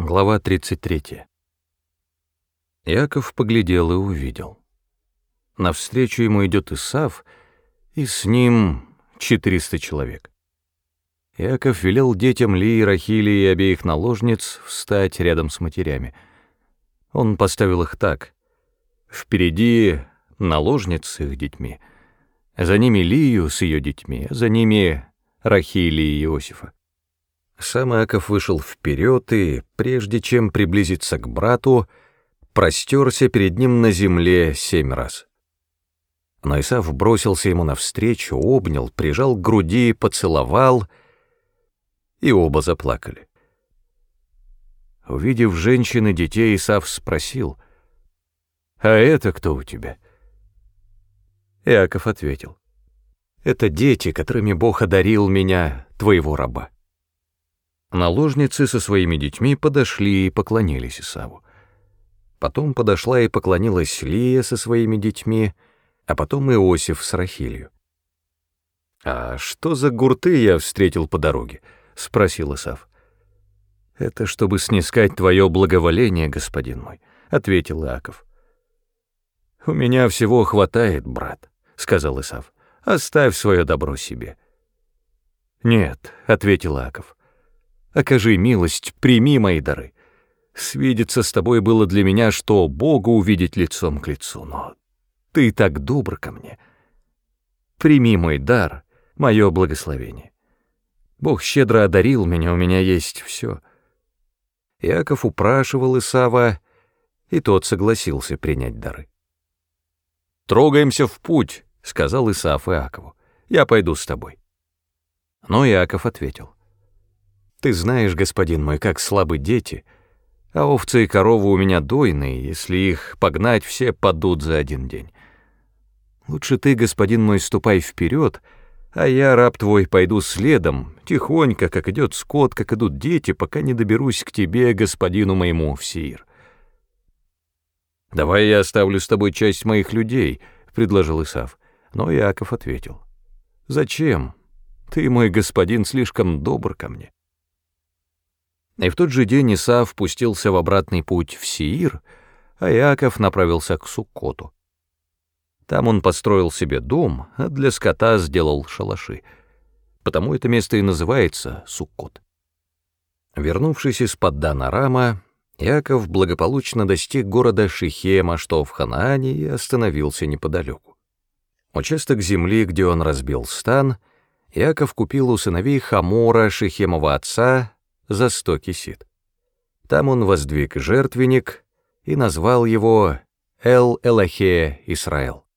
Глава 33. Иаков поглядел и увидел. Навстречу ему идет Исав, и с ним 400 человек. Иаков велел детям Лии, Рахили и обеих наложниц встать рядом с матерями. Он поставил их так: впереди наложниц с их детьми, за ними Лию с ее детьми, за ними Рахили и Иосифа. Сам Иаков вышел вперед и, прежде чем приблизиться к брату, простерся перед ним на земле 7 раз. Но Исав бросился ему навстречу, обнял, прижал к груди, поцеловал, и оба заплакали. Увидев женщин и детей, Исав спросил: «А это кто у тебя?» Иаков ответил: «Это дети, которыми Бог одарил меня, твоего раба». Наложницы со своими детьми подошли и поклонились Исаву. Потом подошла и поклонилась Лия со своими детьми, а потом Иосиф с Рахилью. «А что за гурты я встретил по дороге?» — спросил Исав. «Это чтобы снискать твое благоволение, господин мой», — ответил Иаков. «У меня всего хватает, брат», — сказал Исав. «Оставь свое добро себе». «Нет», — ответил Иаков. «Окажи милость, прими мои дары. Свидеться с тобой было для меня, что Бога увидеть лицом к лицу, но ты так добр ко мне. Прими мой дар, мое благословение. Бог щедро одарил меня, у меня есть все». Иаков упрашивал Исава, и тот согласился принять дары. «Трогаемся в путь», — сказал Исав Иакову. «Я пойду с тобой». Но Иаков ответил: «Ты знаешь, господин мой, как слабы дети, а овцы и коровы у меня дойные, если их погнать, все падут за один день. Лучше ты, господин мой, ступай вперед, а я, раб твой, пойду следом, тихонько, как идет скот, как идут дети, пока не доберусь к тебе, господину моему, в Сеир». «Давай я оставлю с тобой часть моих людей», — предложил Исав. Но Иаков ответил: «Зачем? Ты, мой господин, слишком добр ко мне». И в тот же день Исав пустился в обратный путь в Сеир, а Иаков направился к Суккоту. Там он построил себе дом, а для скота сделал шалаши. Потому это место и называется Суккот. Вернувшись из Паддан-Арама, Иаков благополучно достиг города Шихема, что в Ханаане, и остановился неподалеку. Участок земли, где он разбил стан, Иаков купил у сыновей Хамора, Шихемова отца, за 100 кисит. Там он воздвиг жертвенник и назвал его Эл-Элохе Исраэл.